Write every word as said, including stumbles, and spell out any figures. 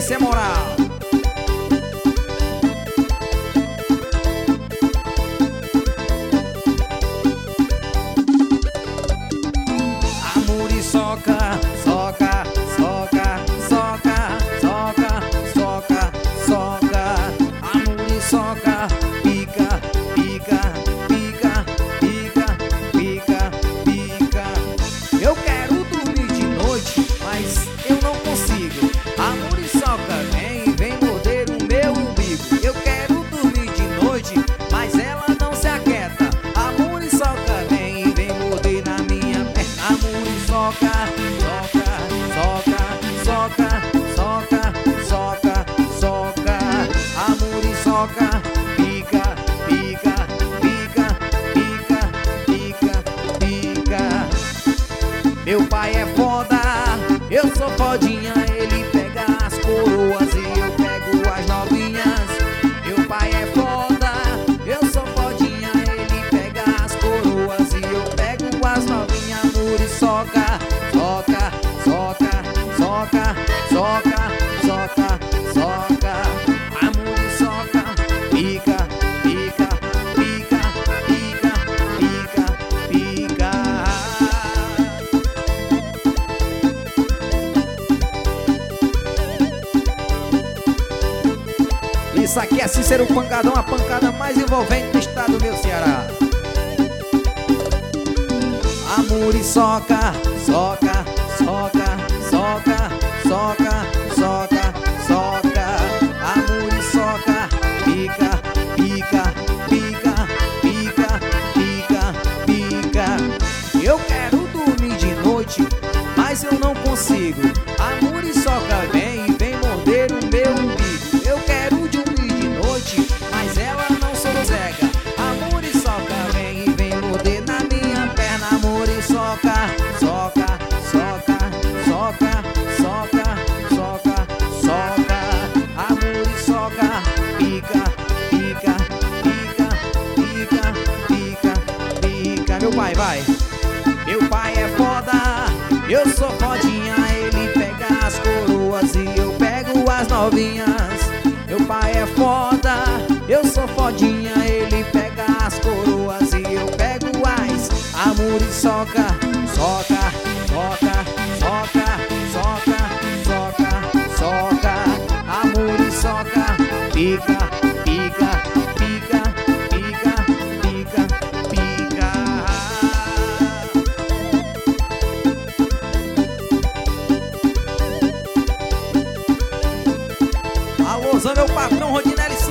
Esse é moral. A muriçoca, soca, soca, soca, soca, soca, soca. A muriçoca, pica, pica, pica, pica, pica, pica. Eu quero dormir de noite, mas eu não consigo. A muriçoca vem, vem morder o meu umbigo. Eu quero dormir de noite, mas ela não se aquieta. A muriçoca vem, vem morder na minha perna. A muriçoca, soca, soca, soca, soca, soca, soca. A muriçoca, pica, pica, pica, pica, pica, pica. Meu pai é foda, eu sou fodinha. Ele pega as coroas e eu pego as novinhas. Meu pai é foda, eu sou fodinha. Ele pega as coroas e eu pego as novinhas. Muriçoca, soca, soca, soca, soca, soca, soca. A muriçoca, pica, pica, pica, pica, pica, pica. Isso aqui é Cícero Pancadão, a pancada mais envolvente do estado do meu Ceará. A muriçoca, soca, soca, soca, soca, soca, soca. A muriçoca, pica, pica, pica, pica, pica, pica. Eu quero dormir de noite, mas eu não consigo. A muriçoca vem e vem morder o meu umbigo. Eu quero dormir de noite, mas ela não sossega. A muriçoca vem e vem morder na minha perna. A muriçoca, soca, soca, soca, soca, soca, soca. A muriçoca, pica, pica, pica, pica, pica, pica. Meu pai, vai. Meu pai é foda, eu sou fodinha. Ele pega as coroas e eu pego as novinhas. Meu pai é foda, eu sou fodinha. Ele pega as coroas e eu pego as. A muriçoca, soca, soca, soca, soca, soca, soca. A muriçoca, pica, pica, pica, pica, pica, pica. Alôzão, meu patrão Rodinelli